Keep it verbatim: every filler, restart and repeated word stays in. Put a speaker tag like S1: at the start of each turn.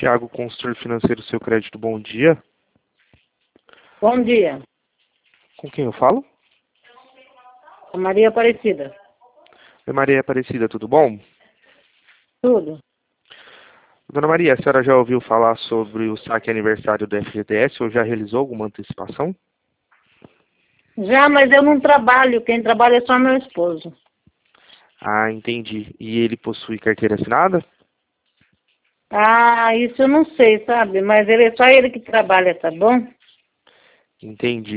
S1: Thiago, consultor financeiro, seu crédito, bom dia.
S2: Bom dia.
S1: Com quem eu falo?
S2: A Maria Aparecida.
S1: Oi, Maria Aparecida, tudo bom?
S2: Tudo.
S1: Dona Maria, a senhora já ouviu falar sobre o saque aniversário do F G T S ou já realizou alguma antecipação?
S2: Já, mas eu não trabalho. Quem trabalha é só meu esposo.
S1: Ah, entendi. E ele possui carteira assinada?
S2: Ah, isso eu não sei, sabe? Mas ele é só ele que trabalha, tá bom?
S1: Entendi.